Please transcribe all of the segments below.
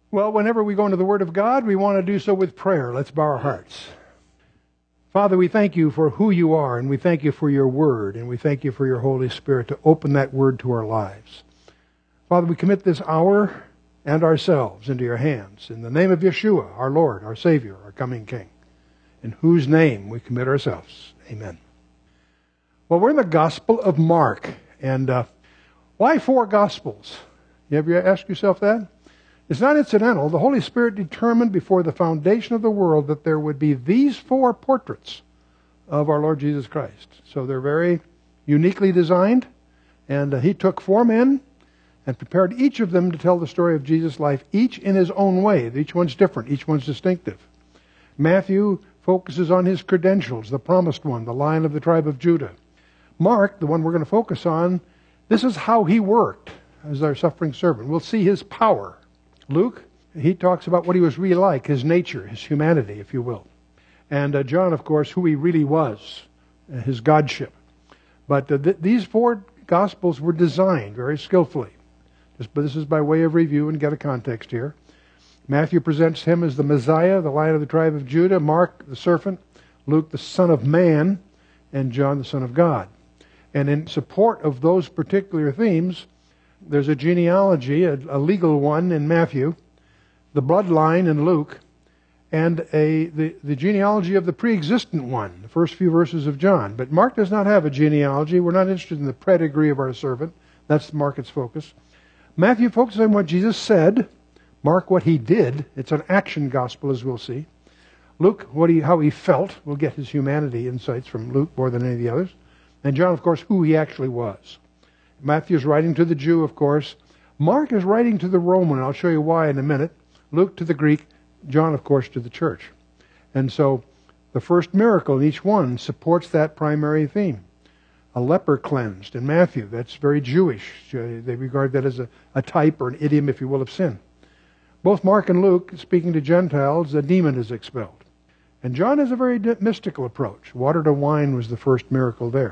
Well, whenever we go into the Word of God, we want to do so with prayer. Let's bow our hearts. Father, we thank you for who you are, and we thank you for your Word, and we thank you for your Holy Spirit to open that Word to our lives. Father, we commit this hour and ourselves into your hands. In the name of Yeshua, our Lord, our Savior, our coming King, in whose name we commit ourselves. Amen. Well, we're in the Gospel of Mark, and why 4 Gospels? You ever ask yourself that? It's not incidental. The Holy Spirit determined before the foundation of the world that there would be these 4 portraits of our Lord Jesus Christ. So they're very uniquely designed, and He took 4 men and prepared each of them to tell the story of Jesus' life, each in his own way. Each one's different. Each one's distinctive. Matthew focuses on his credentials, the promised one, the Lion of the tribe of Judah. Mark, the one we're going to focus on, this is how he worked as our suffering servant. We'll see his power. Luke, he talks about what he was really like, his nature, his humanity, if you will. And John, of course, who he really was, his godship. But these 4 Gospels were designed very skillfully. But this is by way of review and get a context here. Matthew presents him as the Messiah, the Lion of the tribe of Judah. Mark, the serpent. Luke, the Son of Man. And John, the Son of God. And in support of those particular themes, there's a genealogy, a legal one in Matthew, the bloodline in Luke, and the genealogy of the pre-existent one, the first few verses of John. But Mark does not have a genealogy. We're not interested in the pedigree of our servant. That's Mark's focus. Matthew focuses on what Jesus said. Mark, what he did. It's an action gospel, as we'll see. Luke, how he felt. We'll get his humanity insights from Luke more than any of the others. And John, of course, who he actually was. Matthew's writing to the Jew, of course. Mark is writing to the Roman. I'll show you why in a minute. Luke to the Greek. John, of course, to the church. And so the first miracle in each one supports that primary theme. A leper cleansed in Matthew. That's very Jewish. They regard that as a type or an idiom, if you will, of sin. Both Mark and Luke, speaking to Gentiles, a demon is expelled. And John has a very mystical approach. Water to wine was the first miracle there.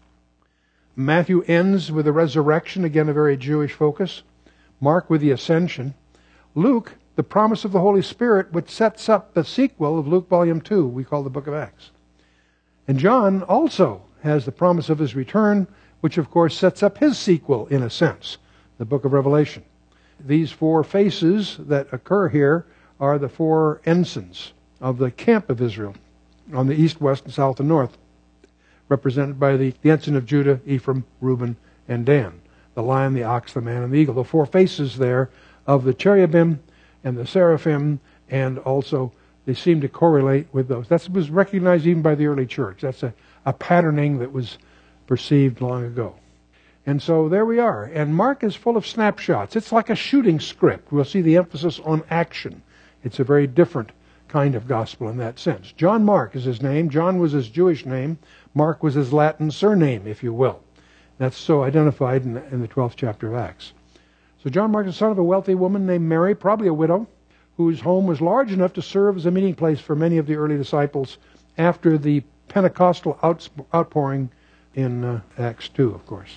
Matthew ends with the resurrection, again a very Jewish focus. Mark with the ascension. Luke, the promise of the Holy Spirit, which sets up the sequel of Luke Volume 2, we call the Book of Acts. And John also has the promise of his return, which of course sets up his sequel in a sense, the Book of Revelation. These 4 faces that occur here are the 4 ensigns of the camp of Israel on the east, west, and south and north, represented by the ensign of Judah, Ephraim, Reuben, and Dan. The lion, the ox, the man, and the eagle. The 4 faces there of the cherubim and the seraphim, and also they seem to correlate with those. That was recognized even by the early church. That's a patterning that was perceived long ago. And so there we are. And Mark is full of snapshots. It's like a shooting script. We'll see the emphasis on action. It's a very different kind of gospel in that sense. John Mark is his name. John was his Jewish name. Mark was his Latin surname, if you will. That's so identified in the 12th chapter of Acts. So John Mark is the son of a wealthy woman named Mary, probably a widow, whose home was large enough to serve as a meeting place for many of the early disciples after the Pentecostal outpouring in Acts 2, of course.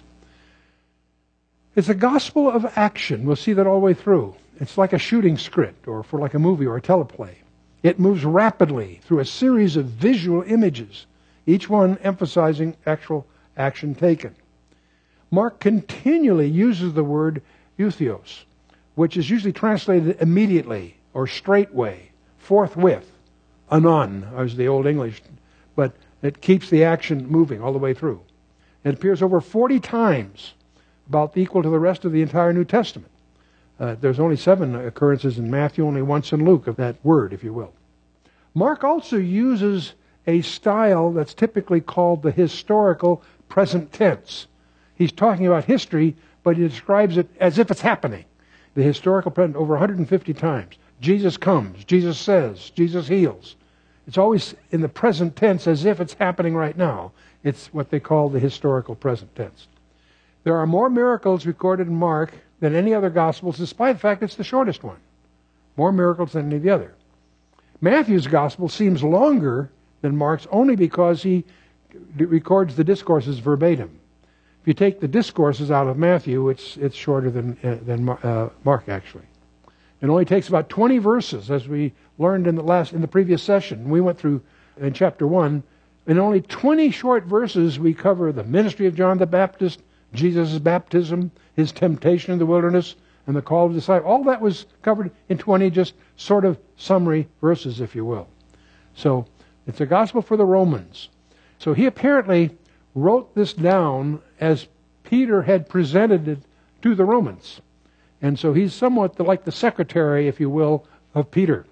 It's a gospel of action. We'll see that all the way through. It's like a shooting script, or for like a movie or a teleplay. It moves rapidly through a series of visual images, each one emphasizing actual action taken. Mark continually uses the word eutheos, which is usually translated immediately or straightway, forthwith, anon, as the Old English, but it keeps the action moving all the way through. It appears over 40 times, about equal to the rest of the entire New Testament. There's only 7 occurrences in Matthew, only once in Luke of that word, if you will. Mark also uses a style that's typically called the historical present tense. He's talking about history, but he describes it as if it's happening. The historical present over 150 times. Jesus comes, Jesus says, Jesus heals. It's always in the present tense as if it's happening right now. It's what they call the historical present tense. There are more miracles recorded in Mark than any other Gospels, despite the fact it's the shortest one. More miracles than any of the other. Matthew's Gospel seems longer than Mark's only because he records the discourses verbatim. If you take the discourses out of Matthew, it's shorter than Mark, actually. It only takes about 20 verses, as we learned in the previous session. We went through in chapter 1. In only 20 short verses, we cover the ministry of John the Baptist, Jesus' baptism, his temptation in the wilderness, and the call of the disciples. All that was covered in 20 just sort of summary verses, if you will. So it's a gospel for the Romans. So he apparently wrote this down as Peter had presented it to the Romans. And so he's somewhat like the secretary, if you will, of Peter.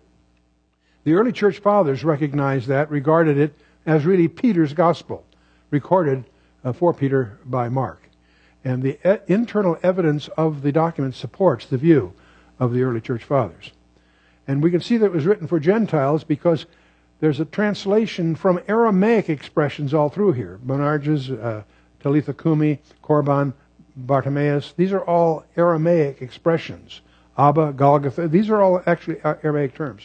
The early church fathers recognized that, regarded it as really Peter's gospel, recorded for Peter by Mark. And the internal evidence of the document supports the view of the early church fathers. And we can see that it was written for Gentiles because there's a translation from Aramaic expressions all through here. Boanerges, Talitha Kumi, Korban, Bartimaeus. These are all Aramaic expressions. Abba, Golgotha. These are all actually Aramaic terms.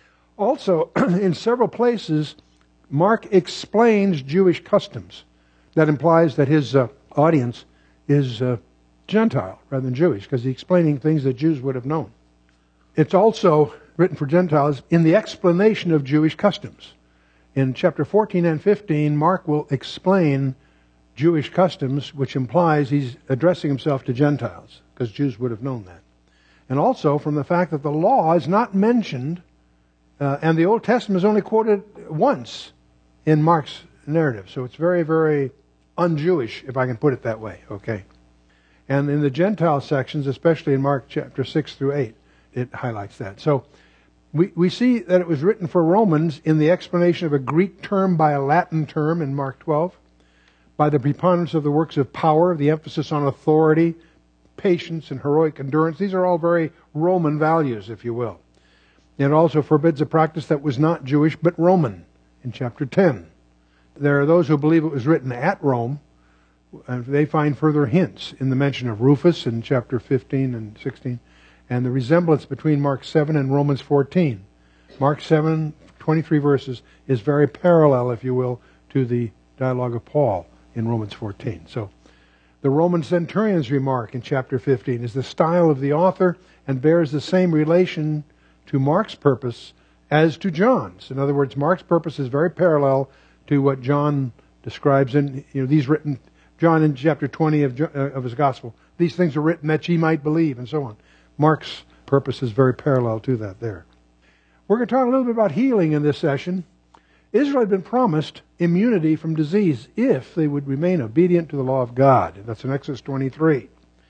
Also, in several places, Mark explains Jewish customs. That implies that his audience is Gentile rather than Jewish, because he's explaining things that Jews would have known. It's also written for Gentiles in the explanation of Jewish customs. In chapter 14 and 15, Mark will explain Jewish customs, which implies he's addressing himself to Gentiles, because Jews would have known that. And also from the fact that the law is not mentioned, and the Old Testament is only quoted once in Mark's narrative. So it's very, very un-Jewish, if I can put it that way. Okay. And in the Gentile sections, especially in Mark chapter 6 through 8, it highlights that. So we see that it was written for Romans in the explanation of a Greek term by a Latin term in Mark 12, by the preponderance of the works of power, the emphasis on authority, patience, and heroic endurance. These are all very Roman values, if you will. It also forbids a practice that was not Jewish but Roman in chapter 10. There are those who believe it was written at Rome, and they find further hints in the mention of Rufus in chapter 15 and 16, and the resemblance between Mark 7 and Romans 14. Mark 7, 23 verses, is very parallel, if you will, to the dialogue of Paul in Romans 14. So the Roman centurion's remark in chapter 15 is the style of the author and bears the same relation to Mark's purpose as to John's. In other words, Mark's purpose is very parallel to what John describes in these written, John in chapter 20 of his gospel. These things are written that ye might believe, and so on. Mark's purpose is very parallel to that there. We're going to talk a little bit about healing in this session. Israel had been promised immunity from disease if they would remain obedient to the law of God. That's in Exodus 23.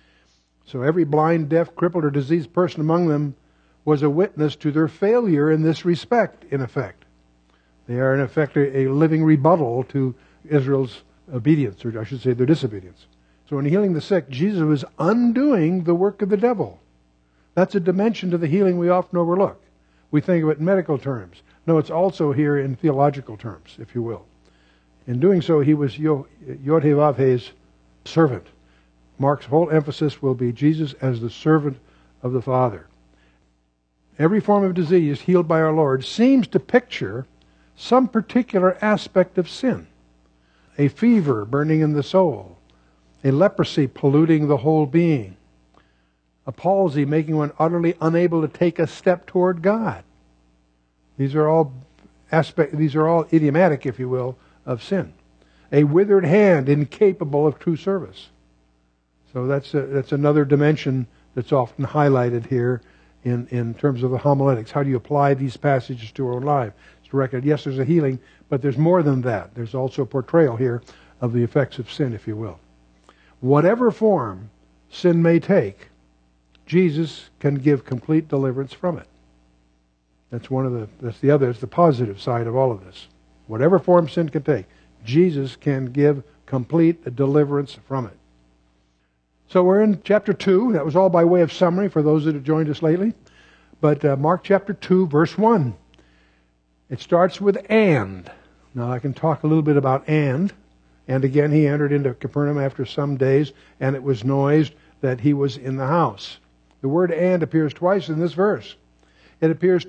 So every blind, deaf, crippled, or diseased person among them was a witness to their failure in this respect, in effect. They are, in effect, a living rebuttal to Israel's obedience, or I should say their disobedience. So in healing the sick, Jesus was undoing the work of the devil. That's a dimension to the healing we often overlook. We think of it in medical terms. No, it's also here in theological terms, if you will. In doing so, he was Yod-Heh-Vav-Heh's servant. Mark's whole emphasis will be Jesus as the servant of the Father. Every form of disease healed by our Lord seems to picture some particular aspect of sin. A fever burning in the soul. A leprosy polluting the whole being. A palsy making one utterly unable to take a step toward God. These are all idiomatic, if you will, of sin. A withered hand incapable of true service. So that's another dimension that's often highlighted here in terms of the homiletics. How do you apply these passages to our own life? It's directed, yes, there's a healing, but there's more than that. There's also a portrayal here of the effects of sin, if you will. Whatever form sin may take, Jesus can give complete deliverance from it. That's the positive side of all of this. Whatever form sin can take, Jesus can give complete deliverance from it. So we're in chapter 2. That was all by way of summary for those that have joined us lately. But Mark chapter 2, verse 1. It starts with and. Now I can talk a little bit about and. And again, he entered into Capernaum after some days, and it was noised that he was in the house. The word and appears twice in this verse. It appears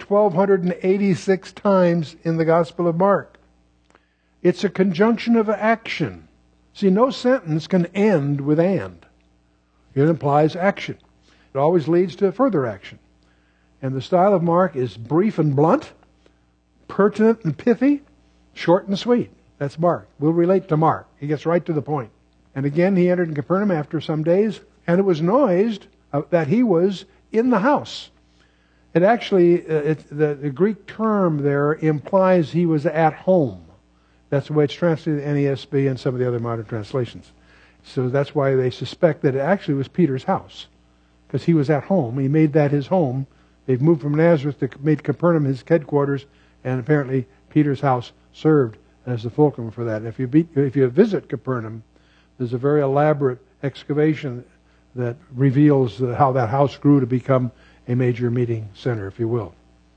1,286 times in the Gospel of Mark. It's a conjunction of action. See, no sentence can end with and. It implies action. It always leads to further action. And the style of Mark is brief and blunt, pertinent and pithy, short and sweet. That's Mark. We'll relate to Mark. He gets right to the point. And again, he entered in Capernaum after some days, and it was noised that he was in the house. It actually, the Greek term there implies he was at home. That's the way it's translated in the NASB and some of the other modern translations. So that's why they suspect that it actually was Peter's house, because he was at home. He made that his home. They've moved from Nazareth to made Capernaum his headquarters, and apparently Peter's house served as the fulcrum for that. And if you visit Capernaum, there's a very elaborate excavation that reveals how that house grew to become a major meeting center, if you will.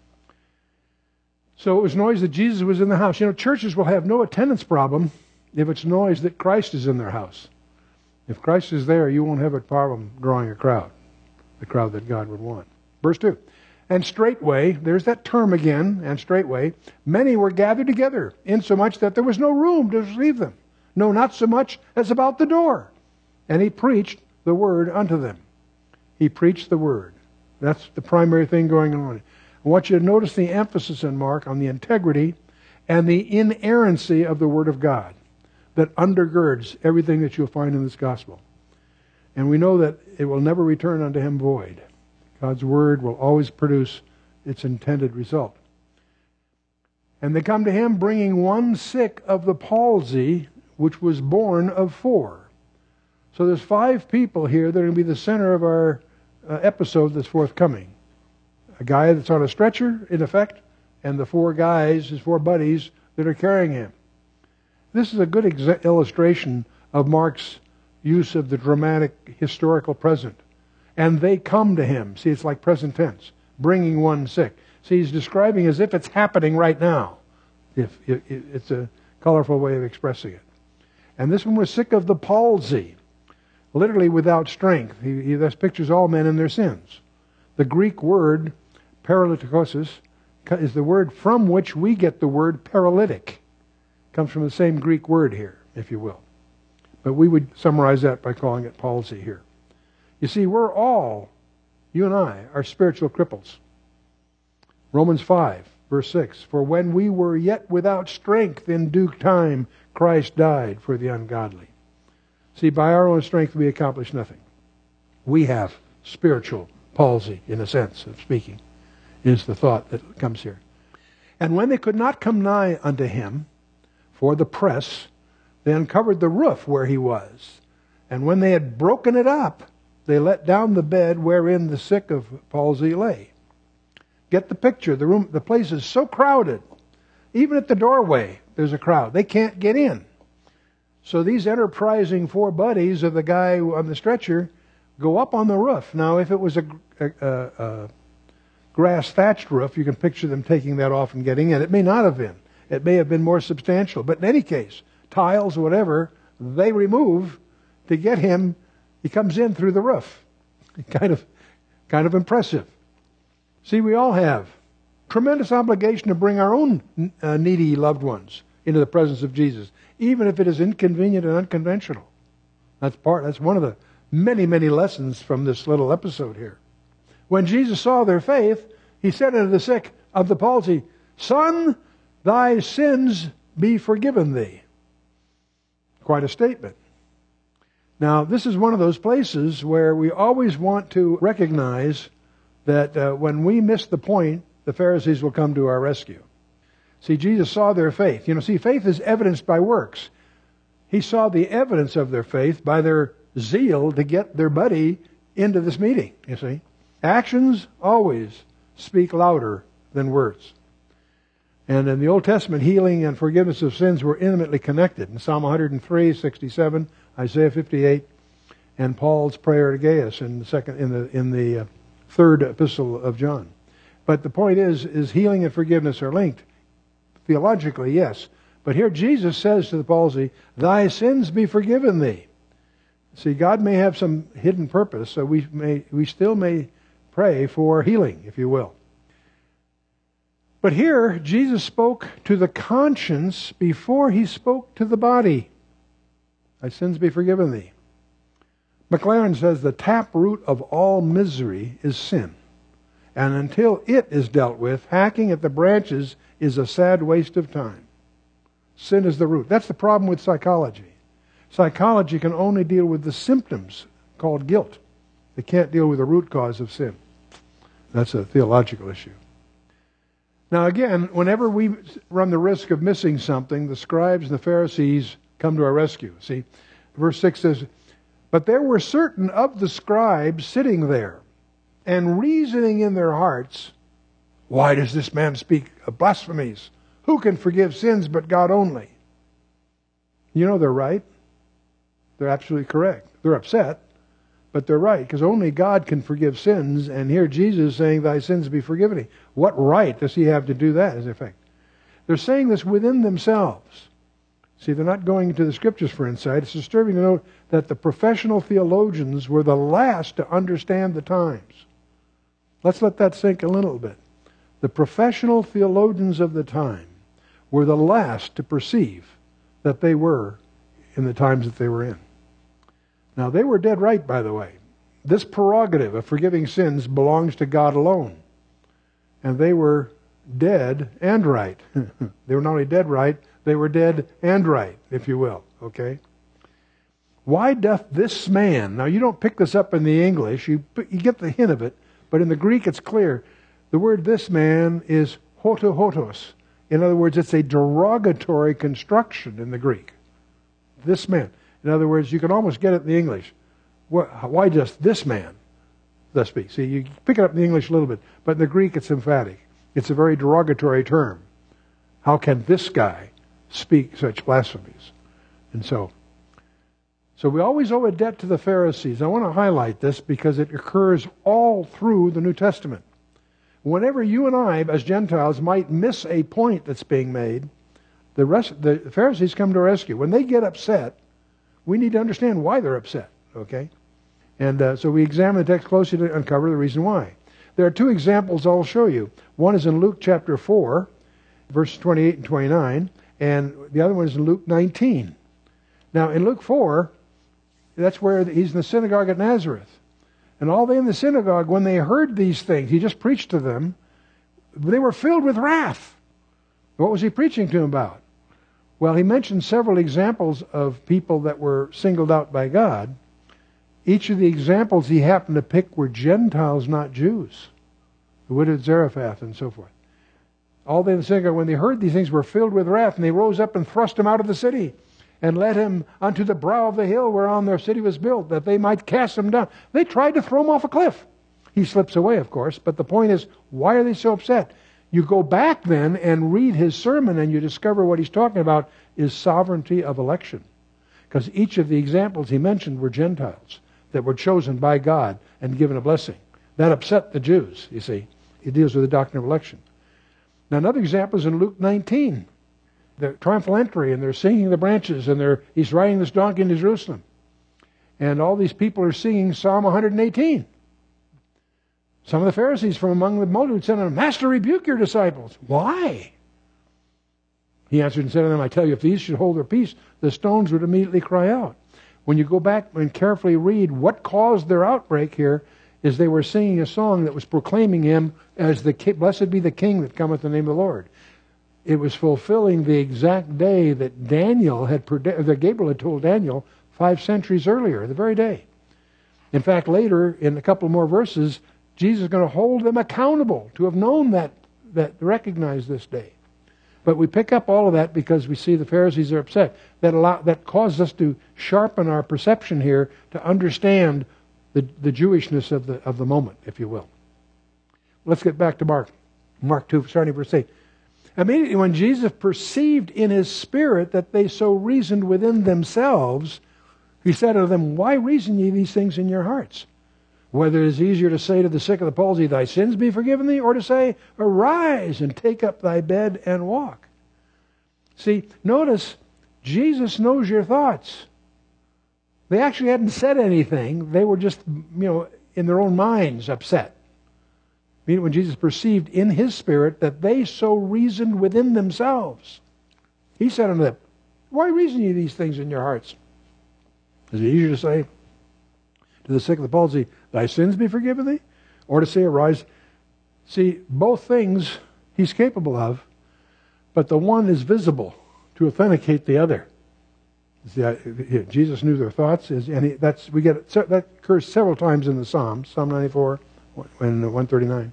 So it was noise that Jesus was in the house. You know, churches will have no attendance problem if it's noise that Christ is in their house. If Christ is there, you won't have a problem drawing a crowd, the crowd that God would want. Verse 2. And straightway, there's that term again, and straightway, many were gathered together, insomuch that there was no room to receive them. No, not so much as about the door. And he preached the word unto them. He preached the word. That's the primary thing going on. I want you to notice the emphasis in Mark on the integrity and the inerrancy of the Word of God that undergirds everything that you'll find in this gospel. And we know that it will never return unto him void. God's Word will always produce its intended result. And they come to him bringing one sick of the palsy, which was born of 4. So there's 5 people here that are going to be the center of our episode that's forthcoming. A guy that's on a stretcher, in effect, and the 4 guys, his 4 buddies, that are carrying him. This is a good illustration of Mark's use of the dramatic historical present. And they come to him. See, it's like present tense. Bringing one sick. See, he's describing as if it's happening right now. If it's a colorful way of expressing it. And this one was sick of the palsy. Literally without strength. He thus pictures all men in their sins. The Greek word paralytikosis is the word from which we get the word paralytic. It comes from the same Greek word here, if you will. But we would summarize that by calling it palsy here. You see, we're all, you and I, are spiritual cripples. Romans 5, verse 6. For when we were yet without strength, in due time, Christ died for the ungodly. See, by our own strength we accomplish nothing. We have spiritual palsy, in a sense of speaking, is the thought that comes here. And when they could not come nigh unto him for the press, they uncovered the roof where he was. And when they had broken it up, they let down the bed wherein the sick of palsy lay. Get the picture. The place is so crowded. Even at the doorway, there's a crowd. They can't get in. So these enterprising 4 buddies of the guy on the stretcher go up on the roof. Now, if it was a grass-thatched roof, you can picture them taking that off and getting in. It may not have been. It may have been more substantial. But in any case, tiles, whatever, they remove to get him. He comes in through the roof. Kind of impressive. See, we all have tremendous obligation to bring our own needy loved ones into the presence of Jesus, even if it is inconvenient and unconventional. That's one of the many, many lessons from this little episode here. When Jesus saw their faith, he said unto the sick of the palsy, Son, thy sins be forgiven thee. Quite a statement. Now, this is one of those places where we always want to recognize that when we miss the point, the Pharisees will come to our rescue. See, Jesus saw their faith. You know, see, faith is evidenced by works. He saw the evidence of their faith by their zeal to get their buddy into this meeting, you see. Actions always speak louder than words. And in the Old Testament, healing and forgiveness of sins were intimately connected. In Psalm 103, 67, Isaiah 58, and Paul's prayer to Gaius in the third epistle of John. But the point is healing and forgiveness are linked. Theologically, yes. But here Jesus says to the palsy, Thy sins be forgiven thee. See, God may have some hidden purpose, so we still may pray for healing, if you will. But here, Jesus spoke to the conscience before he spoke to the body. Thy sins be forgiven thee. McLaren says the tap root of all misery is sin. And until it is dealt with, hacking at the branches is a sad waste of time. Sin is the root. That's the problem with psychology. Psychology can only deal with the symptoms called guilt. They can't deal with the root cause of sin. That's a theological issue. Now again, whenever we run the risk of missing something, the scribes and the Pharisees come to our rescue. See, verse 6 says, "But there were certain of the scribes sitting there, and reasoning in their hearts, 'Why does this man speak of blasphemies? Who can forgive sins but God only?'" You know they're right. They're absolutely correct. They're upset, but they're right, because only God can forgive sins, and here Jesus is saying, "Thy sins be forgiven thee." What right does he have to do that, as effect? They're saying this within themselves. See, they're not going to the Scriptures for insight. It's disturbing to note that the professional theologians were the last to understand the times. Let's let that sink a little bit. The professional theologians of the time were the last to perceive that they were in the times that they were in. Now, they were dead right, by the way. This prerogative of forgiving sins belongs to God alone. And they were dead and right. They were not only dead right, they were dead and right, if you will. Okay? "Why doth this man..." Now, you don't pick this up in the English. You get the hint of it. But in the Greek, it's clear. The word "this man" is hotohotos. In other words, it's a derogatory construction in the Greek. This man. In other words, you can almost get it in the English. Why just this man thus speak? See, you pick it up in the English a little bit, but in the Greek it's emphatic. It's a very derogatory term. How can this guy speak such blasphemies? And so we always owe a debt to the Pharisees. I want to highlight this because it occurs all through the New Testament. Whenever you and I, as Gentiles, might miss a point that's being made, the Pharisees come to our rescue. When they get upset, we need to understand why they're upset. Okay? And so we examine the text closely to uncover the reason why. There are two examples I'll show you. One is in Luke chapter 4, verses 28 and 29, and the other one is in Luke 19. Now, in Luke 4, that's where he's in the synagogue at Nazareth. And all they in the synagogue, when they heard these things, he just preached to them, they were filled with wrath. What was he preaching to them about? Well, he mentioned several examples of people that were singled out by God. Each of the examples he happened to pick were Gentiles, not Jews. The widow of Zarephath and so forth. All they in the synagogue, when they heard these things, were filled with wrath, and they rose up and thrust him out of the city, and led him unto the brow of the hill whereon their city was built, that they might cast him down. They tried to throw him off a cliff. He slips away, of course, but the point is, why are they so upset? You go back then and read his sermon, and you discover what he's talking about is sovereignty of election. Because each of the examples he mentioned were Gentiles that were chosen by God and given a blessing. That upset the Jews, you see. He deals with the doctrine of election. Now, another example is in Luke 19. The triumphal entry, and they're singing the branches, and he's riding this donkey into Jerusalem. And all these people are singing Psalm 118. Some of the Pharisees from among the multitude said to him, "Master, rebuke your disciples." Why? He answered and said to them, "I tell you, if these should hold their peace, the stones would immediately cry out." When you go back and carefully read what caused their outbreak here, is they were singing a song that was proclaiming him as blessed be the King that cometh in the name of the Lord. It was fulfilling the exact day that that Gabriel had told Daniel 5 centuries earlier, the very day. In fact, later, in a couple more verses, Jesus is going to hold them accountable to have known that recognize this day. But we pick up all of that because we see the Pharisees are upset. That causes us to sharpen our perception here to understand the Jewishness of the moment, if you will. Let's get back to Mark. Mark 2, starting verse 8. Immediately when Jesus perceived in his spirit that they so reasoned within themselves, he said unto them, "Why reason ye these things in your hearts? Whether it is easier to say to the sick of the palsy, Thy sins be forgiven thee, or to say, Arise and take up thy bed and walk." See, notice, Jesus knows your thoughts. They actually hadn't said anything. They were just, in their own minds upset. Meaning when Jesus perceived in his spirit that they so reasoned within themselves, he said unto them, "Why reason ye these things in your hearts? Is it easier to say to the sick of the palsy, Thy sins be forgiven thee? Or to say, Arise See, both things he's capable of, but the one is visible to authenticate the other. See, Jesus knew their thoughts, and that occurs several times in the Psalms, Psalm 94 and 139.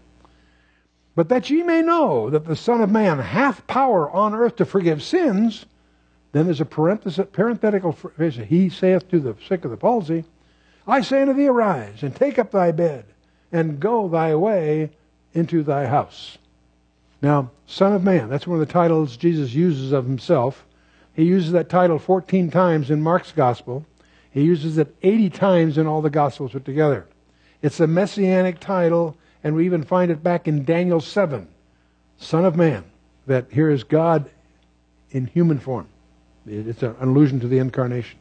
But that ye may know that the Son of Man hath power on earth to forgive sins, then there's a parenthetical phrase, he saith to the sick of the palsy, I say unto thee, arise, and take up thy bed, and go thy way into thy house. Now, Son of Man, that's one of the titles Jesus uses of himself. He uses that title 14 times in Mark's Gospel. He uses it 80 times in all the Gospels put together. It's a messianic title, and we even find it back in Daniel 7, Son of Man, that here is God in human form. It's an allusion to the incarnation.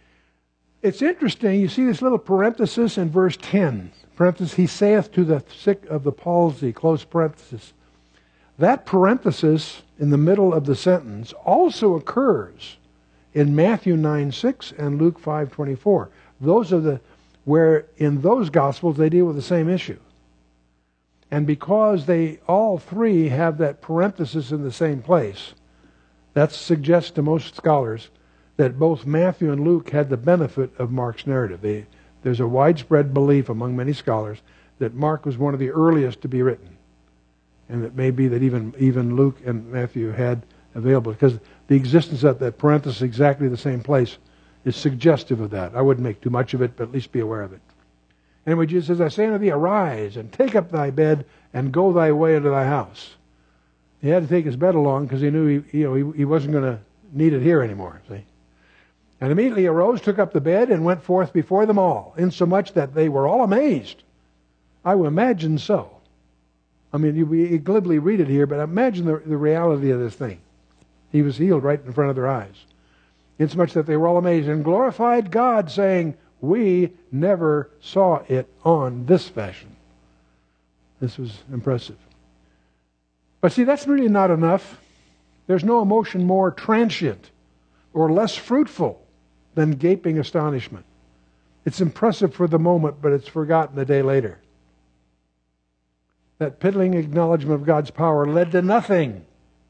It's interesting, you see this little parenthesis in verse 10. Parenthesis, he saith to the sick of the palsy, close parenthesis. That parenthesis in the middle of the sentence also occurs in Matthew 9:6 and Luke 5:24. Those are where in those Gospels they deal with the same issue. And because they all three have that parenthesis in the same place, that suggests to most scholars that both Matthew and Luke had the benefit of Mark's narrative. There's a widespread belief among many scholars that Mark was one of the earliest to be written. And it may be that even Luke and Matthew had available, because the existence of that parenthesis exactly the same place is suggestive of that. I wouldn't make too much of it, but at least be aware of it. Anyway, Jesus says, I say unto thee, arise, and take up thy bed, and go thy way into thy house. He had to take his bed along because he knew he wasn't going to need it here anymore. See? And immediately arose, took up the bed, and went forth before them all, insomuch that they were all amazed. I would imagine so. I mean, you glibly read it here, but imagine the reality of this thing. He was healed right in front of their eyes. Insomuch that they were all amazed and glorified God, saying, we never saw it on this fashion. This was impressive. But see, that's really not enough. There's no emotion more transient or less fruitful than gaping astonishment. It's impressive for the moment, but it's forgotten a day later. That piddling acknowledgement of God's power led to nothing.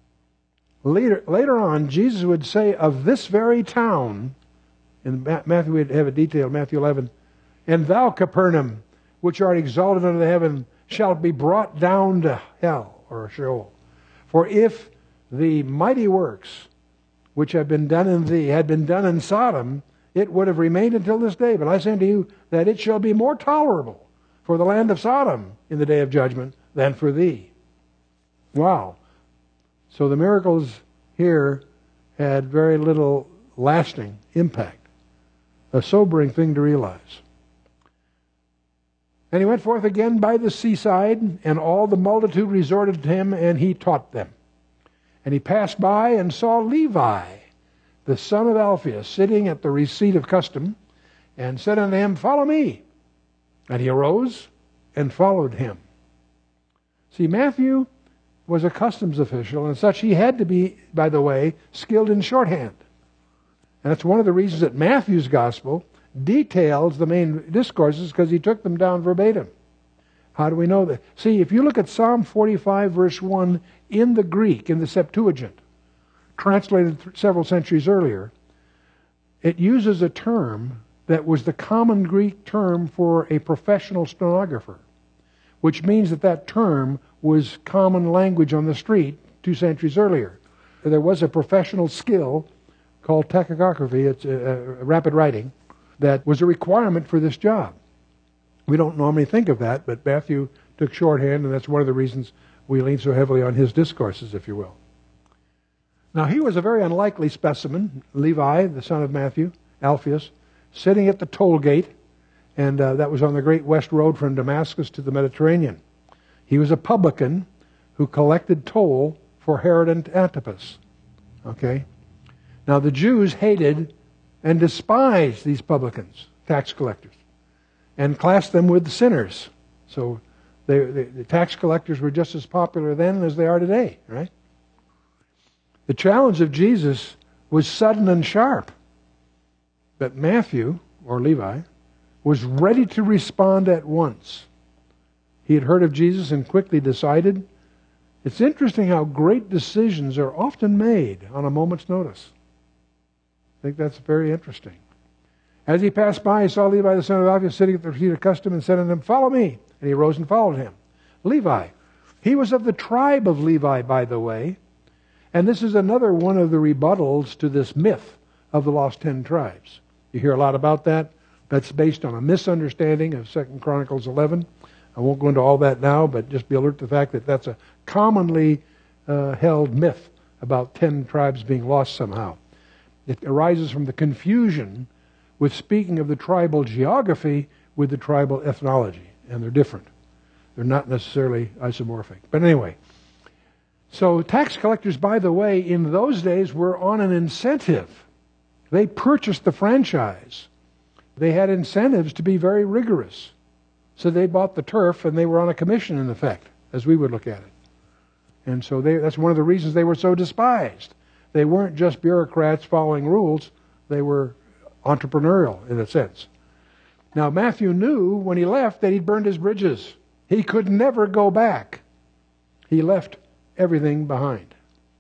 Later on, Jesus would say of this very town, in Matthew, we'd have a detail, Matthew 11, and thou, Capernaum, which art exalted unto the heaven, shalt be brought down to hell, or Sheol. For if the mighty works which have been done in thee had been done in Sodom, it would have remained until this day. But I say unto you that it shall be more tolerable for the land of Sodom in the day of judgment than for thee. Wow. So the miracles here had very little lasting impact. A sobering thing to realize. And he went forth again by the seaside, and all the multitude resorted to him, and he taught them. And he passed by and saw Levi, the son of Alphaeus, sitting at the receipt of custom, and said unto him, follow me. And he arose and followed him. See, Matthew was a customs official, and such he had to be, by the way, skilled in shorthand. And that's one of the reasons that Matthew's gospel details the main discourses, because he took them down verbatim. How do we know that? See, if you look at Psalm 45, verse 1, in the Greek, in the Septuagint, translated several centuries earlier, it uses a term that was the common Greek term for a professional stenographer, which means that term was common language on the street 2 centuries earlier. There was a professional skill called tachography, it's rapid writing, that was a requirement for this job. We don't normally think of that, but Matthew took shorthand, and that's one of the reasons we lean so heavily on his discourses, if you will. Now, he was a very unlikely specimen, Levi, the son of Matthew, Alphaeus, sitting at the toll gate, and that was on the Great West Road from Damascus to the Mediterranean. He was a publican who collected toll for Herod and Antipas. Okay? Now, the Jews hated and despised these publicans, tax collectors, and classed them with the sinners. So the tax collectors were just as popular then as they are today, right? The challenge of Jesus was sudden and sharp. But Matthew, or Levi, was ready to respond at once. He had heard of Jesus and quickly decided. It's interesting how great decisions are often made on a moment's notice. I think that's very interesting. As he passed by, he saw Levi the son of Alphaeus sitting at the seat of custom and said unto him, Follow me. And he rose and followed him. Levi. He was of the tribe of Levi, by the way. And this is another one of the rebuttals to this myth of the lost 10 tribes. You hear a lot about that. That's based on a misunderstanding of 2 Chronicles 11. I won't go into all that now, but just be alert to the fact that that's a commonly held myth about 10 tribes being lost somehow. It arises from the confusion with speaking of the tribal geography with the tribal ethnology, and they're different. They're not necessarily isomorphic. But anyway, so tax collectors, by the way, in those days were on an incentive. They purchased the franchise. They had incentives to be very rigorous. So they bought the turf and they were on a commission in effect, as we would look at it. And so that's one of the reasons they were so despised. They weren't just bureaucrats following rules. They were entrepreneurial in a sense. Now Matthew knew when he left that he'd burned his bridges. He could never go back. He left everything behind.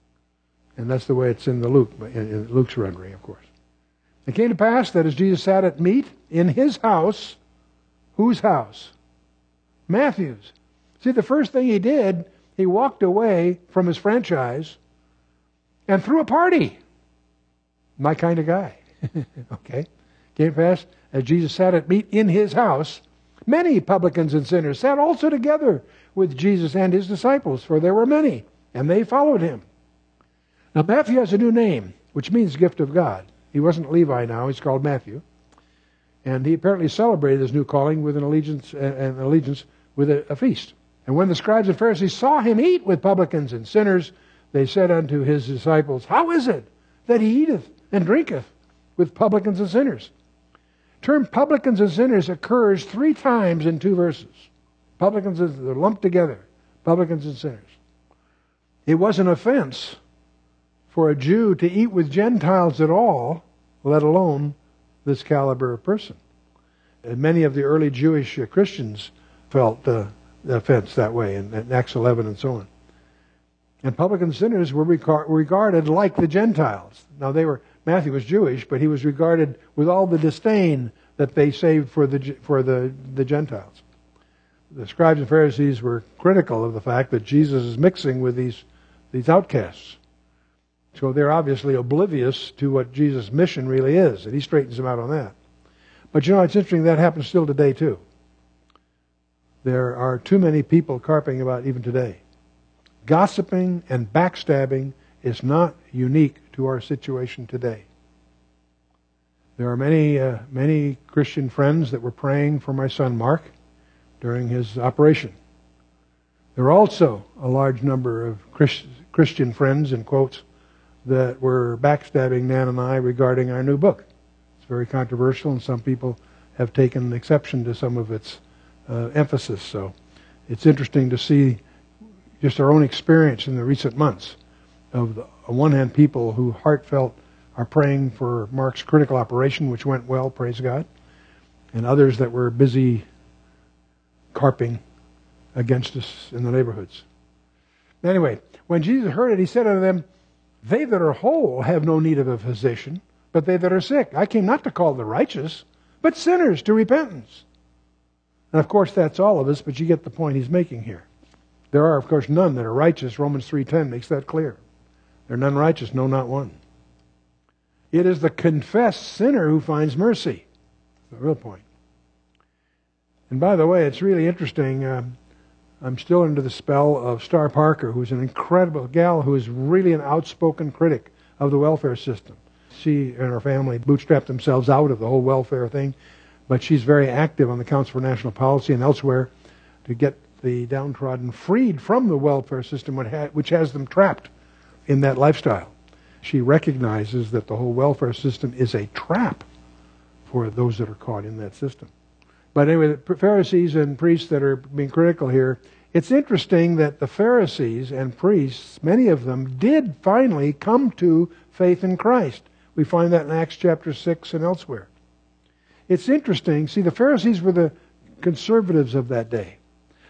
And that's the way it's in Luke's rendering, of course. It came to pass that as Jesus sat at meat in his house, whose house? Matthew's. See, the first thing he did, he walked away from his franchise and threw a party. My kind of guy. Okay. Came to pass as Jesus sat at meat in his house, many publicans and sinners sat also together with Jesus and his disciples, for there were many, and they followed him. Now Matthew has a new name, which means gift of God. He wasn't Levi now, he's called Matthew. And he apparently celebrated his new calling with an allegiance with a feast. And when the scribes and Pharisees saw him eat with publicans and sinners, they said unto his disciples, How is it that he eateth and drinketh with publicans and sinners? Term publicans and sinners occurs 3 times in 2 verses. Publicans, they're lumped together. Publicans and sinners. It was an offense for a Jew to eat with Gentiles at all, let alone this caliber of person. And many of the early Jewish Christians felt the offense that way in Acts 11 and so on. And publican sinners were regarded like the Gentiles. Now Matthew was Jewish, but he was regarded with all the disdain that they saved for the Gentiles. The scribes and Pharisees were critical of the fact that Jesus is mixing with these outcasts. So they're obviously oblivious to what Jesus' mission really is, and he straightens them out on that. But it's interesting that happens still today too. There are too many people carping about even today. Gossiping and backstabbing is not unique to our situation today. There are many Christian friends that were praying for my son Mark during his operation. There are also a large number of Christian friends, in quotes, that were backstabbing Nan and I regarding our new book. It's very controversial, and some people have taken exception to some of its emphasis. So it's interesting to see just our own experience in the recent months of, on one hand, people who heartfelt are praying for Mark's critical operation, which went well, praise God, and others that were busy carping against us in the neighborhoods. Anyway, when Jesus heard it, he said unto them, They that are whole have no need of a physician, but they that are sick. I came not to call the righteous, but sinners to repentance. And of course that's all of us, but you get the point he's making here. There are, of course, none that are righteous. Romans 3:10 makes that clear. There are none righteous, no, not one. It is the confessed sinner who finds mercy. The real point. And by the way, it's really interesting. I'm still under the spell of Star Parker, who's an incredible gal who is really an outspoken critic of the welfare system. She and her family bootstrapped themselves out of the whole welfare thing, but she's very active on the Council for National Policy and elsewhere to get the downtrodden freed from the welfare system, which has them trapped in that lifestyle. She recognizes that the whole welfare system is a trap for those that are caught in that system. But anyway, the Pharisees and priests that are being critical here, it's interesting that the Pharisees and priests, many of them, did finally come to faith in Christ. We find that in Acts chapter 6 and elsewhere. It's interesting. See, the Pharisees were the conservatives of that day.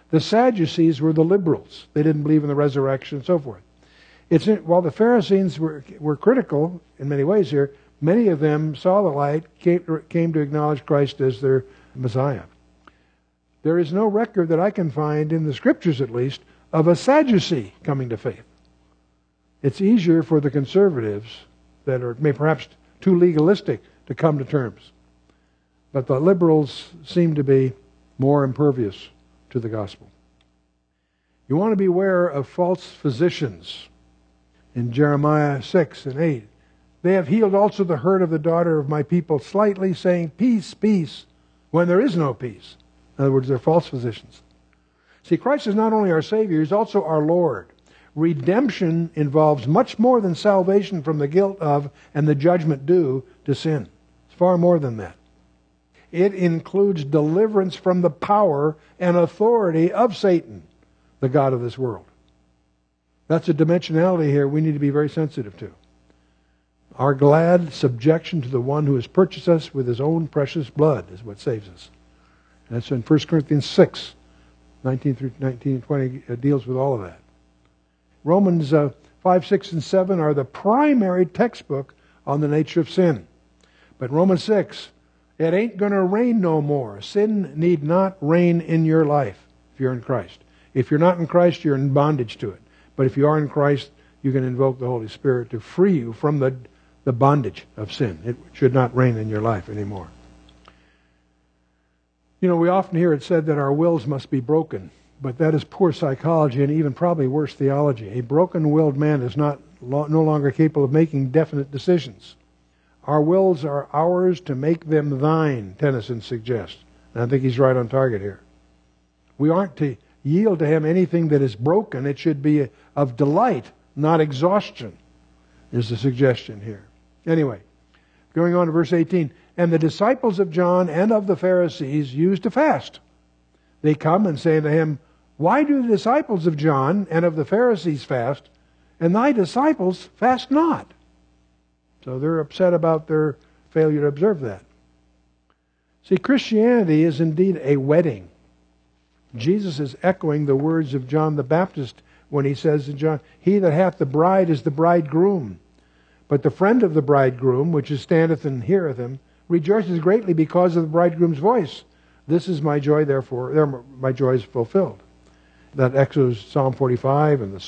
The Sadducees were the liberals. They didn't believe in the resurrection and so forth. While the Pharisees were critical in many ways here, many of them saw the light, came to acknowledge Christ as their Messiah. There is no record that I can find, in the Scriptures at least, of a Sadducee coming to faith. It's easier for the conservatives that are perhaps too legalistic to come to terms. But the liberals seem to be more impervious to the gospel. You want to beware of false physicians. In Jeremiah 6 and 8, they have healed also the hurt of the daughter of my people slightly, saying, peace, peace, when there is no peace. In other words, they're false physicians. See, Christ is not only our Savior, He's also our Lord. Redemption involves much more than salvation from the guilt of and the judgment due to sin. It's far more than that. It includes deliverance from the power and authority of Satan, the god of this world. That's a dimensionality here we need to be very sensitive to. Our glad subjection to the one who has purchased us with His own precious blood is what saves us. And that's in 1 Corinthians 6, 19 through 19 and 20, deals with all of that. Romans 5, 6, and 7 are the primary textbook on the nature of sin. But Romans 6, it ain't going to rain no more. Sin need not reign in your life if you're in Christ. If you're not in Christ, you're in bondage to it. But if you are in Christ, you can invoke the Holy Spirit to free you from the bondage of sin. It should not reign in your life anymore. You know, we often hear it said that our wills must be broken, but that is poor psychology and even probably worse theology. A broken-willed man is no longer capable of making definite decisions. Our wills are ours to make them thine, Tennyson suggests. And I think he's right on target here. We aren't to yield to Him anything that is broken. It should be of delight, not exhaustion, is the suggestion here. Anyway, going on to verse 18. And the disciples of John and of the Pharisees used to fast. They come and say to Him, why do the disciples of John and of the Pharisees fast, and thy disciples fast not? So they're upset about their failure to observe that. See, Christianity is indeed a wedding. Jesus is echoing the words of John the Baptist when he says in John, he that hath the bride is the bridegroom. But the friend of the bridegroom, which is standeth and heareth him, rejoices greatly because of the bridegroom's voice. This is my joy, therefore my joy is fulfilled. That echoes Psalm 45 and the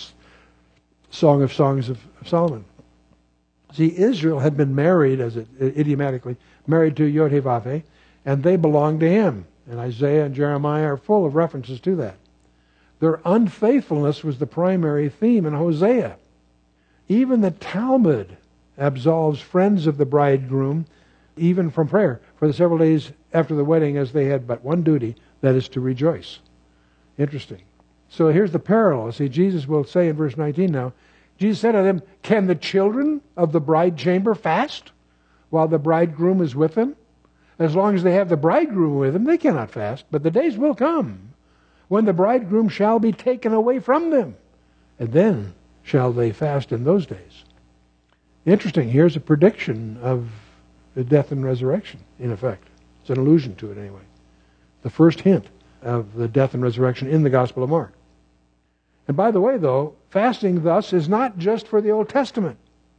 Song of Songs of Solomon. See, Israel had been married, idiomatically, married to Yod-Heh-Vav-Heh, and they belonged to him. And Isaiah and Jeremiah are full of references to that. Their unfaithfulness was the primary theme in Hosea. Even the Talmud absolves friends of the bridegroom, even from prayer, for the several days after the wedding, as they had but one duty, that is to rejoice. Interesting. So here's the parallel. See, Jesus will say in verse 19 now, Jesus said to them, can the children of the bride chamber fast while the bridegroom is with them? As long as they have the bridegroom with them, they cannot fast. But the days will come when the bridegroom shall be taken away from them, and then shall they fast in those days. Interesting. Here's a prediction of the death and resurrection, in effect. It's an allusion to it anyway. The first hint of the death and resurrection in the Gospel of Mark. And by the way, though, fasting thus is not just for the Old Testament.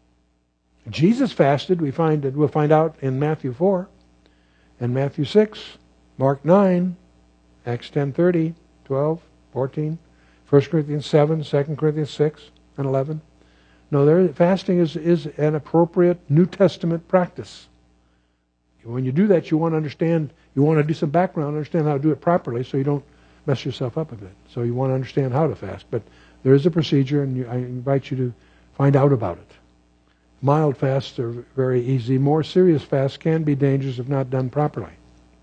Jesus fasted, we'll find out in Matthew 4 and Matthew 6, Mark 9, Acts 10:30, 12, 14, 1 Corinthians 7, 2 Corinthians 6, and 11. No, fasting is an appropriate New Testament practice. When you do that, you want to do some background, understand how to do it properly so you don't mess yourself up a bit. So you want to understand how to fast. But there is a procedure, and I invite you to find out about it. Mild fasts are very easy. More serious fasts can be dangerous if not done properly.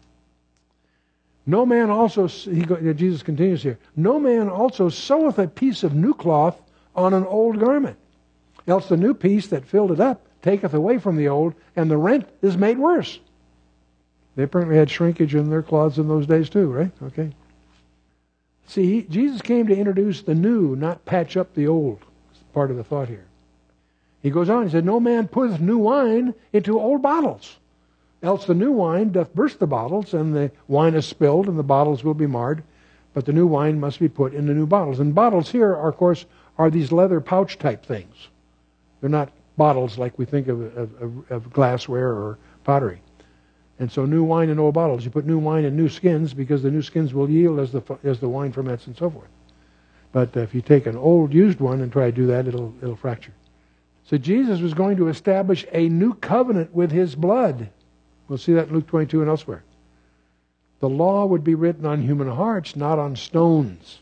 No man also, Jesus continues here, no man also seweth a piece of new cloth on an old garment, else the new piece that filled it up taketh away from the old, and the rent is made worse. They apparently had shrinkage in their cloths in those days too, right? Okay. See, Jesus came to introduce the new, not patch up the old. That's part of the thought here. He goes on, he said, no man putteth new wine into old bottles, else the new wine doth burst the bottles, and the wine is spilled, and the bottles will be marred. But the new wine must be put in the new bottles. And bottles here, are, of course, are these leather pouch type things. They're not bottles like we think of glassware or pottery. And so new wine in old bottles. You put new wine in new skins because the new skins will yield as the wine ferments and so forth. But if you take an old used one and try to do that, it'll fracture. So Jesus was going to establish a new covenant with his blood. We'll see that in Luke 22 and elsewhere. The law would be written on human hearts, not on stones.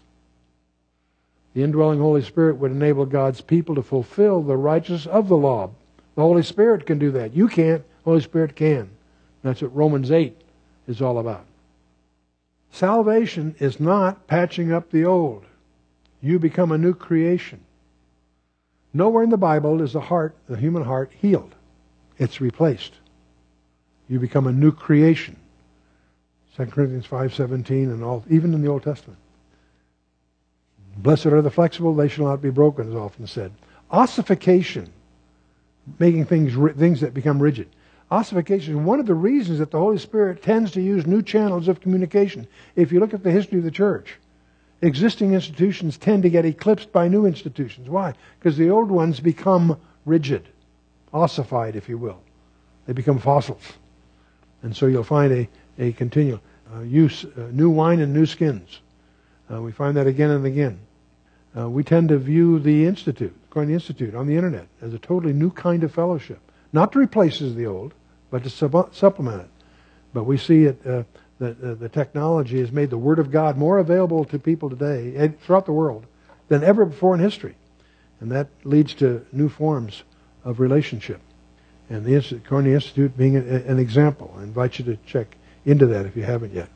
The indwelling Holy Spirit would enable God's people to fulfill the righteousness of the law. The Holy Spirit can do that. You can't. The Holy Spirit can. That's what Romans 8 is all about. Salvation is not patching up the old. You become a new creation. Nowhere in the Bible is the human heart, healed. It's replaced. You become a new creation. 2 Corinthians 5:17 and all, even in the Old Testament. Blessed are the flexible, they shall not be broken, is often said. Ossification, making things that become rigid. Ossification is one of the reasons that the Holy Spirit tends to use new channels of communication. If you look at the history of the church, existing institutions tend to get eclipsed by new institutions. Why? Because the old ones become rigid, ossified, if you will. They become fossils. And so you'll find a continual use, new wine and new skins. We find that again and again. We tend to view the Institute, according to the Institute, on the Internet, as a totally new kind of fellowship. Not to replace the old, but to supplement it. But we see it, that the technology has made the Word of God more available to people today, and throughout the world, than ever before in history. And that leads to new forms of relationship. And the According to the Institute being an example. I invite you to check into that if you haven't yet.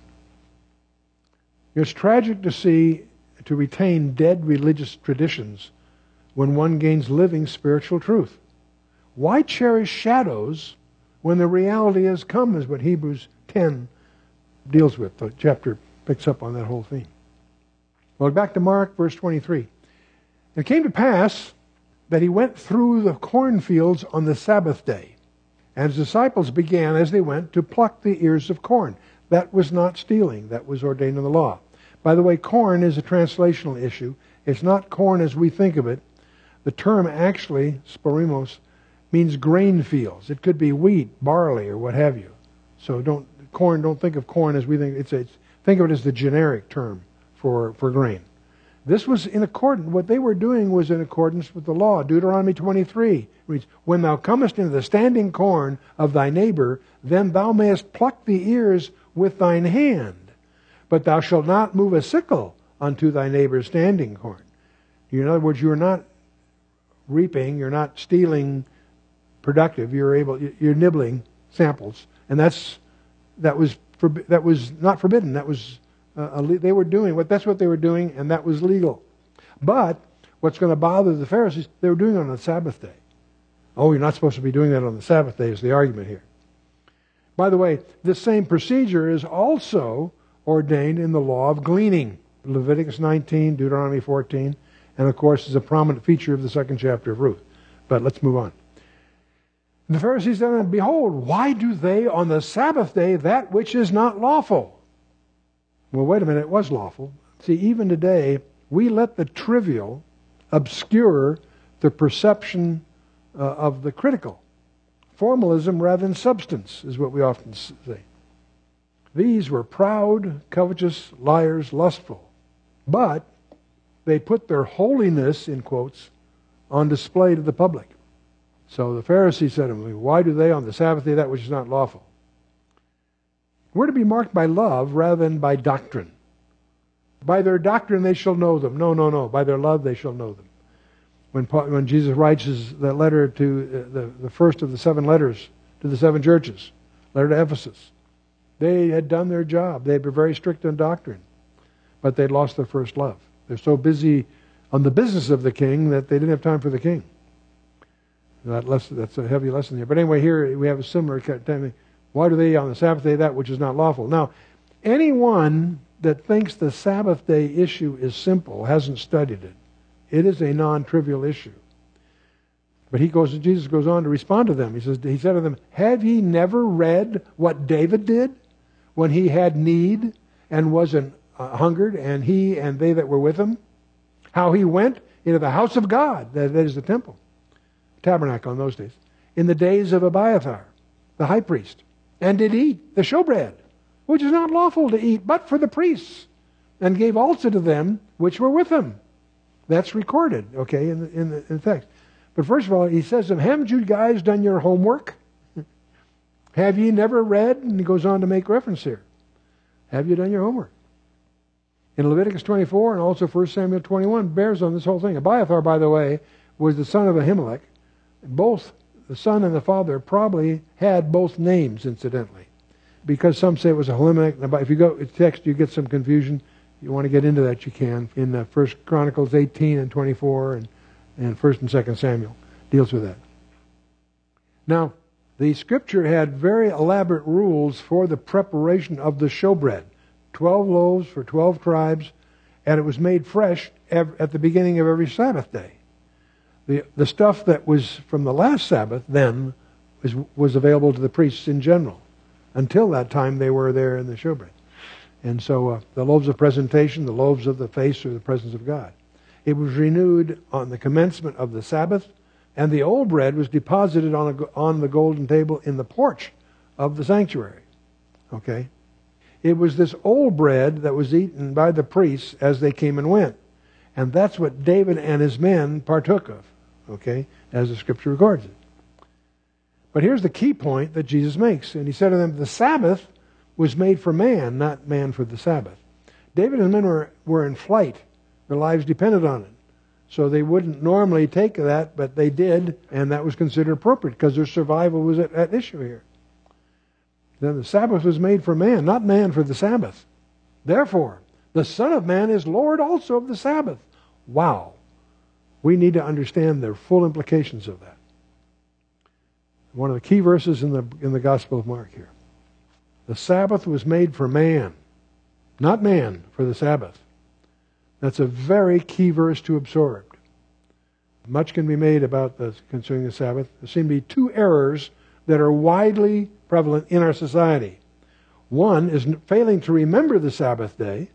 It's tragic to retain dead religious traditions when one gains living spiritual truth. Why cherish shadows when the reality has come, is what Hebrews 10 deals with. The chapter picks up on that whole theme. Well, back to Mark, verse 23. It came to pass that he went through the cornfields on the Sabbath day, and his disciples began, as they went, to pluck the ears of corn. That was not stealing. That was ordained in the law. By the way, corn is a translational issue. It's not corn as we think of it. The term actually, sporimos, means grain fields. It could be wheat, barley, or what have you. So don't think of corn as we think. Think of it as the generic term for grain. This was in accordance, what they were doing was in accordance with the law. Deuteronomy 23 reads, when thou comest into the standing corn of thy neighbor, then thou mayest pluck the ears with thine hand. But thou shalt not move a sickle unto thy neighbor's standing corn. In other words, you're not reaping, you're not stealing productive, you're nibbling samples. And that was not forbidden. That was they were doing that's what they were doing, and that was legal. But what's going to bother the Pharisees, they were doing it on the Sabbath day. Oh, you're not supposed to be doing that on the Sabbath day is the argument here. By the way, this same procedure is also ordained in the law of gleaning. Leviticus 19, Deuteronomy 14, and of course is a prominent feature of the second chapter of Ruth. But let's move on. The Pharisees said, behold, why do they on the Sabbath day that which is not lawful? Well, wait a minute, it was lawful. See, even today, we let the trivial obscure the perception of the critical. Formalism rather than substance is what we often say. These were proud, covetous, liars, lustful. But they put their holiness, in quotes, on display to the public. So the Pharisees said to him, why do they on the Sabbath day that which is not lawful? We're to be marked by love rather than by doctrine. By their doctrine they shall know them. No. By their love they shall know them. When Jesus writes that letter to the first of the 7 letters to the 7 churches, letter to Ephesus, they had done their job. They were very strict on doctrine. But they'd lost their first love. They're so busy on the business of the king that they didn't have time for the king. That's a heavy lesson here. But anyway, here we have a similar thing. Why do they on the Sabbath day that which is not lawful? Now, anyone that thinks the Sabbath day issue is simple hasn't studied it. It is a non-trivial issue. But Jesus goes on to respond to them. He said to them, have ye never read what David did when he had need and was an hungered, and he and they that were with him. How he went into the house of God, that is the temple, tabernacle in those days, in the days of Abiathar, the high priest, and did eat the showbread, which is not lawful to eat, but for the priests, and gave also to them which were with him. That's recorded, okay, in the text. But first of all, he says to them, haven't you guys done your homework? Have ye never read? And he goes on to make reference here. Have you done your homework? In Leviticus 24 and also 1 Samuel 21 bears on this whole thing. Abiathar, by the way, was the son of Ahimelech. Both the son and the father probably had both names, incidentally, because some say it was Ahimelech. If you go to text, you get some confusion. You want to get into that, you can. In 1 Chronicles 18 and 24 and 1 and 2 Samuel deals with that. Now, the Scripture had very elaborate rules for the preparation of the showbread. 12 loaves for 12 tribes, and it was made fresh at the beginning of every Sabbath day. The stuff that was from the last Sabbath then was available to the priests in general. Until that time, they were there in the showbread. And so the loaves of presentation, the loaves of the face, or the presence of God. It was renewed on the commencement of the Sabbath, and the old bread was deposited on the golden table in the porch of the sanctuary. Okay? It was this old bread that was eaten by the priests as they came and went. And that's what David and his men partook of, okay, as the Scripture records it. But here's the key point that Jesus makes. And he said to them, the Sabbath was made for man, not man for the Sabbath. David and his men were in flight. Their lives depended on it. So they wouldn't normally take that, but they did, and that was considered appropriate because their survival was at issue here. Then the Sabbath was made for man, not man for the Sabbath. Therefore, the Son of Man is Lord also of the Sabbath. Wow. We need to understand the full implications of that. One of the key verses in the Gospel of Mark here. The Sabbath was made for man, not man for the Sabbath. That's a very key verse to absorb. Much can be made about concerning the Sabbath. There seem to be two errors that are widely prevalent in our society. One is failing to remember the Sabbath day.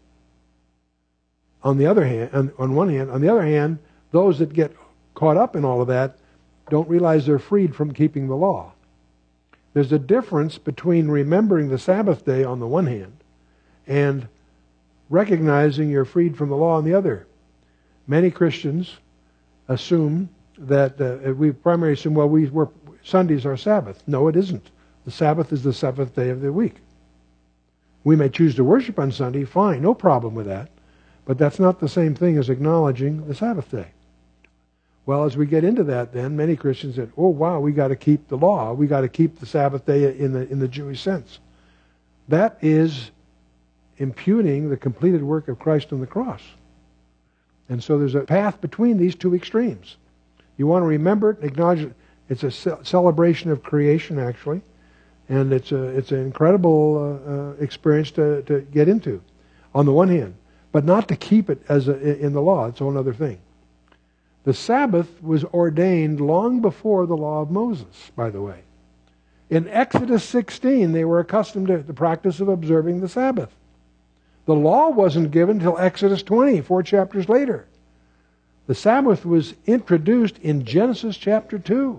On the other hand, on the other hand, those that get caught up in all of that don't realize they're freed from keeping the law. There's a difference between remembering the Sabbath day on the one hand and recognizing you're freed from the law on the other. Many Christians assume that we primarily assume, well, Sunday's our Sabbath. No, it isn't. The Sabbath is the seventh day of the week. We may choose to worship on Sunday, fine, no problem with that. But that's not the same thing as acknowledging the Sabbath day. Well, as we get into that then, many Christians say, oh wow, we got to keep the law. We got to keep the Sabbath day in the Jewish sense. That is impugning the completed work of Christ on the cross. And so there's a path between these two extremes. You want to remember it and acknowledge it. It's a celebration of creation, actually. And it's an incredible experience to get into, on the one hand. But not to keep it in the law. It's a whole other thing. The Sabbath was ordained long before the law of Moses, by the way. In Exodus 16, they were accustomed to the practice of observing the Sabbath. The law wasn't given until Exodus 20, 4 chapters later. The Sabbath was introduced in Genesis chapter 2.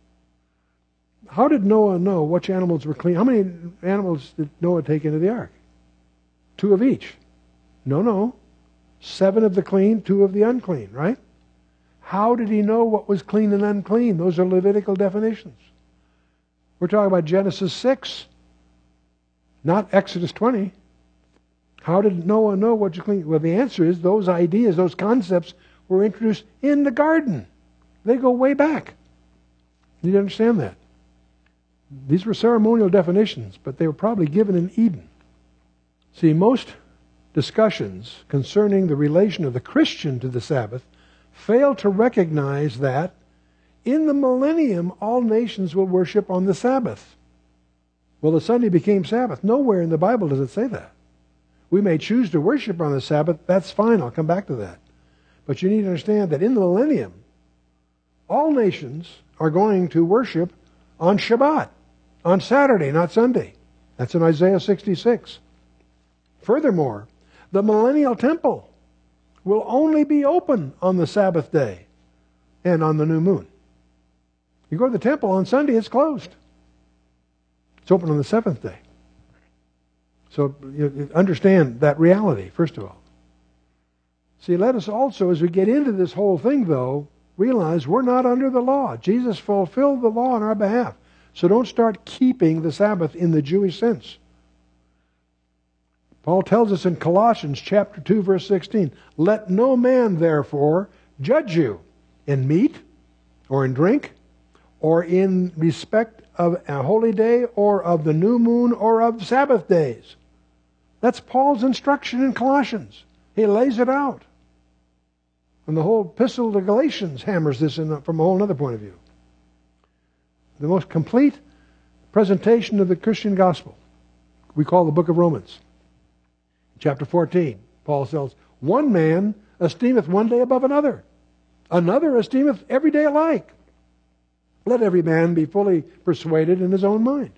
How did Noah know which animals were clean? How many animals did Noah take into the ark? 2 of each. No. 7 of the clean, 2 of the unclean, right? How did he know what was clean and unclean? Those are Levitical definitions. We're talking about Genesis 6, not Exodus 20. How did Noah know what was clean? Well, the answer is those ideas, those concepts were introduced in the garden. They go way back. You need to understand that. These were ceremonial definitions, but they were probably given in Eden. See, most discussions concerning the relation of the Christian to the Sabbath fail to recognize that in the millennium all nations will worship on the Sabbath. Well, the Sunday became Sabbath. Nowhere in the Bible does it say that. We may choose to worship on the Sabbath. That's fine. I'll come back to that. But you need to understand that in the millennium, all nations are going to worship on Shabbat, on Saturday, not Sunday. That's in Isaiah 66. Furthermore, The millennial temple will only be open on the Sabbath day and on the new moon. You go to the temple on Sunday, it's closed. It's open on the seventh day. So you understand that reality, first of all. See, let us also, as we get into this whole thing, though, realize we're not under the law. Jesus fulfilled the law on our behalf. So don't start keeping the Sabbath in the Jewish sense. Paul tells us in Colossians chapter 2, verse 16, "Let no man, therefore, judge you in meat or in drink or in respect of a holy day or of the new moon or of Sabbath days." That's Paul's instruction in Colossians. He lays it out. And the whole epistle to Galatians hammers this in from a whole other point of view. The most complete presentation of the Christian gospel we call the book of Romans. Chapter 14, Paul says, "One man esteemeth one day above another. Another esteemeth every day alike. Let every man be fully persuaded in his own mind."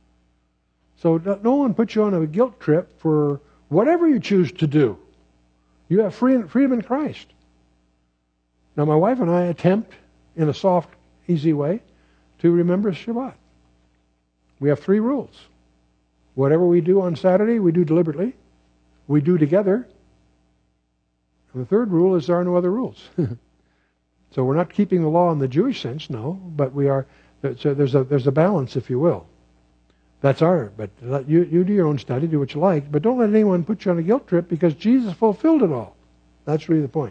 So no one puts you on a guilt trip for whatever you choose to do. You have freedom in Christ. Now my wife and I attempt, in a soft, easy way, to remember Shabbat. We have 3 rules. Whatever we do on Saturday, we do deliberately. We do together. And the 3rd rule is there are no other rules. So we're not keeping the law in the Jewish sense, no, but we are. So there's a balance, if you will. That's but you do your own study, do what you like, but don't let anyone put you on a guilt trip because Jesus fulfilled it all. That's really the point.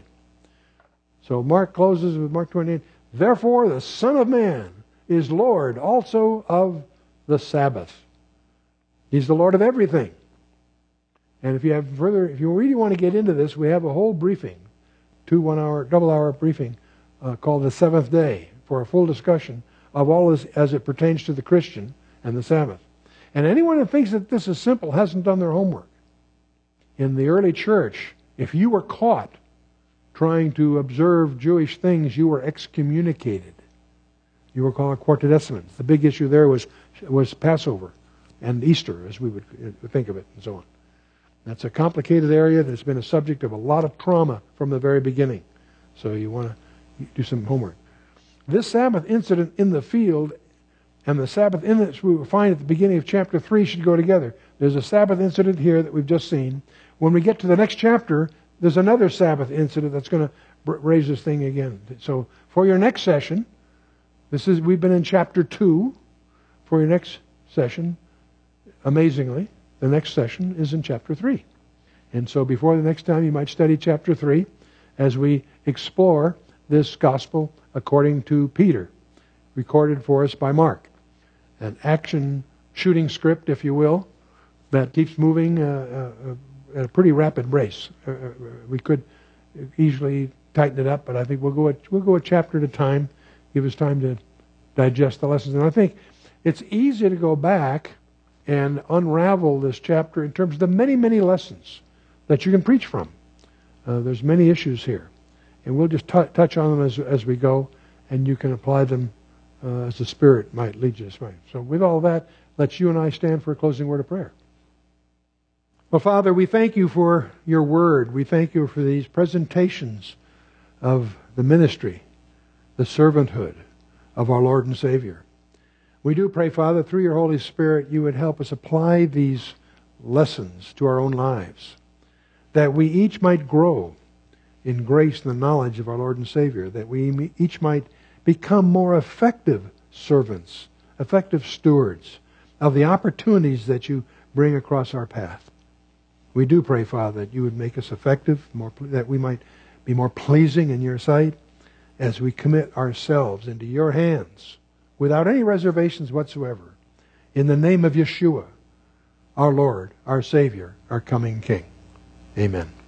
So Mark closes with Mark 28. "Therefore the Son of Man is Lord also of the Sabbath." He's the Lord of everything. And if you really want to get into this, we have a whole briefing, 2 1-hour, double-hour briefing called the Seventh Day for a full discussion of all this as it pertains to the Christian and the Sabbath. And anyone who thinks that this is simple hasn't done their homework. In the early church, if you were caught trying to observe Jewish things, you were excommunicated. You were called Quartodecimans. The big issue there was Passover and Easter, as we would think of it, and so on. That's a complicated area that's been a subject of a lot of trauma from the very beginning. So you want to do some homework. This Sabbath incident in the field and the Sabbath incident we will find at the beginning of chapter 3 should go together. There's a Sabbath incident here that we've just seen. When we get to the next chapter, there's another Sabbath incident that's going to raise this thing again. So for your next session, we've been in chapter 2. For your next session, amazingly, the next session is in chapter 3. And so before the next time, you might study chapter 3 as we explore this gospel according to Peter, recorded for us by Mark. An action shooting script, if you will, that keeps moving at a pretty rapid pace. We could easily tighten it up, but I think we'll go a chapter at a time, give us time to digest the lessons. And I think it's easy to go back and unravel this chapter in terms of the many, many lessons that you can preach from. There's many issues here. And we'll just touch on them as we go, and you can apply them as the Spirit might lead you this way. So with all that, let's you and I stand for a closing word of prayer. Well, Father, we thank you for your word. We thank you for these presentations of the ministry, the servanthood of our Lord and Savior. We do pray, Father, through your Holy Spirit, you would help us apply these lessons to our own lives, that we each might grow in grace and the knowledge of our Lord and Savior, that we each might become more effective servants, effective stewards of the opportunities that you bring across our path. We do pray, Father, that you would make us effective, that we might be more pleasing in your sight as we commit ourselves into your hands without any reservations whatsoever. In the name of Yeshua, our Lord, our Savior, our coming King. Amen.